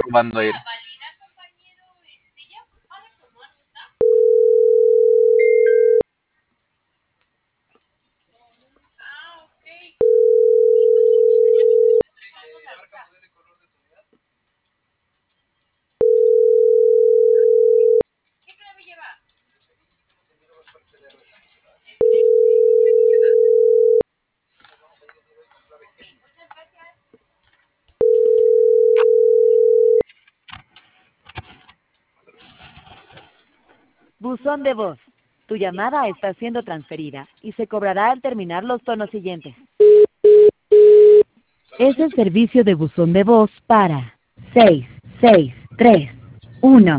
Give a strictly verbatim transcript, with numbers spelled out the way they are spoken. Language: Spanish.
¿Cuándo ir? Buzón de voz. Tu llamada está siendo transferida y se cobrará al terminar los tonos siguientes. Es el servicio de buzón de voz para seis seis tres uno.